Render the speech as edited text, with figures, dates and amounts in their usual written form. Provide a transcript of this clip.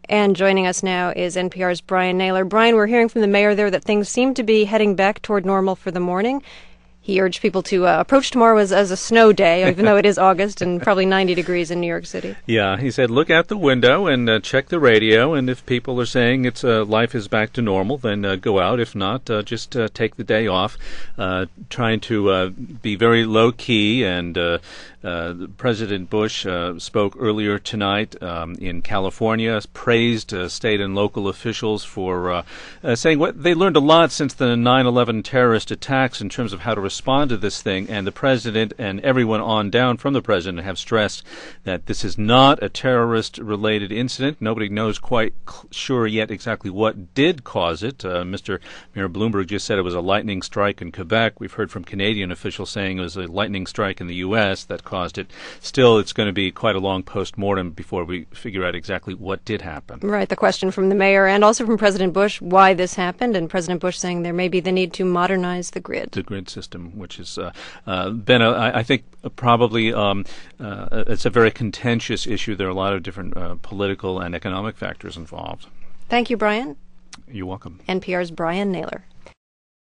And joining us now is NPR's Brian Naylor. Brian, we're hearing from the mayor there that things seem to be heading back toward normal for the morning. He urged people to approach tomorrow as a snow day, even though it is August and probably 90 degrees in New York City. Yeah, he said look out the window and check the radio, and if people are saying it's life is back to normal, then go out. If not, just take the day off. Trying to be very low-key, and President Bush spoke earlier tonight in California, praised state and local officials for saying what they learned a lot since the 9/11 terrorist attacks in terms of how to respond to this thing, and the president and everyone on down from the president have stressed that this is not a terrorist-related incident. Nobody knows quite sure yet exactly what did cause it. Mr. Mayor Bloomberg just said it was a lightning strike in Quebec. We've heard from Canadian officials saying it was a lightning strike in the U.S. that caused it. Still, it's going to be quite a long post-mortem before we figure out exactly what did happen. Right, the question from the mayor and also from President Bush, why this happened, and President Bush saying there may be the need to modernize the grid. The grid system, which has been, I think, probably it's a very contentious issue. There are a lot of different political and economic factors involved. Thank you, Brian. You're welcome. NPR's Brian Naylor.